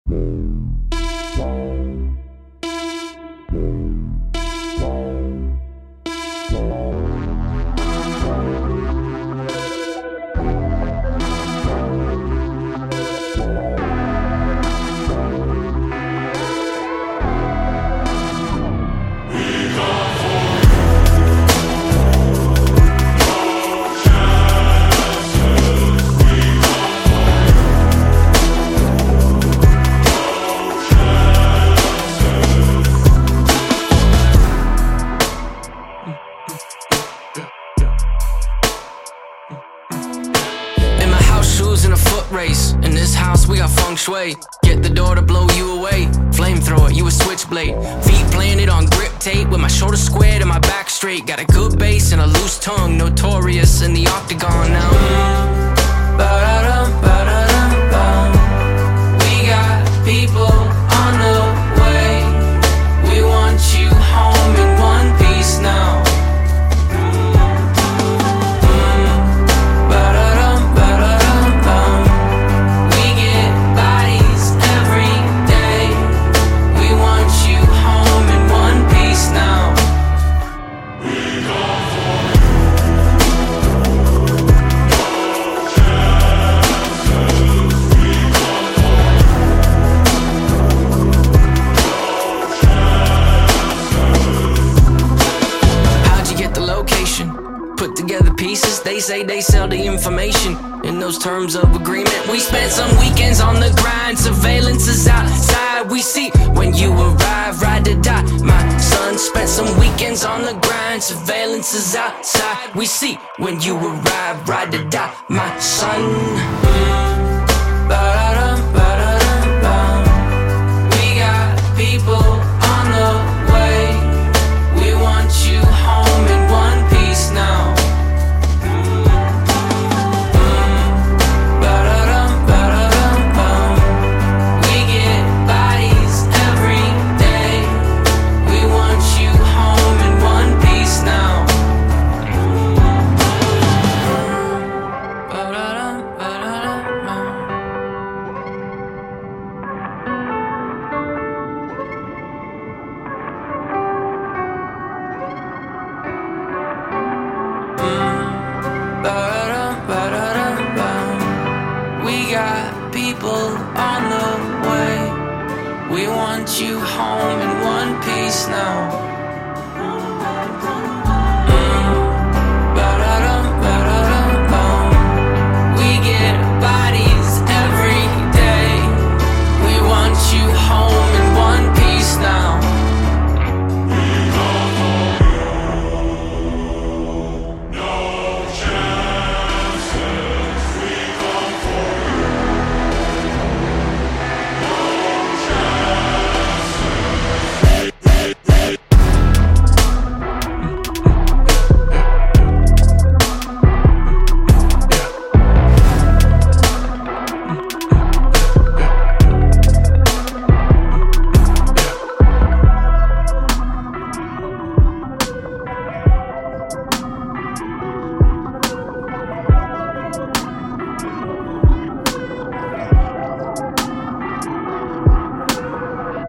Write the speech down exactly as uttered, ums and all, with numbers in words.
In a foot race, in this house we got feng shui. Get the door to blow you away. Flamethrower, you a switchblade. Feet planted on grip tape, with my shoulders squared and my back straight. Got a good bass and a loose tongue, notorious in the octagon now. Mm. Ba-da-dum, ba-da-dum, bum. We got people on the way. We want you home in one piece now. Put together pieces, they say they sell the information. In those terms of agreement, we spent some weekends on the grind. Surveillance is outside, we see when you arrive, ride or die. My son spent some weekends on the grind. Surveillance is outside, we see when you arrive, ride or die. My son. Ba-da-dum, ba-da-dum, bum. We got people on the way. We want you home in one piece now. We got people on the way. We want you home in one piece now.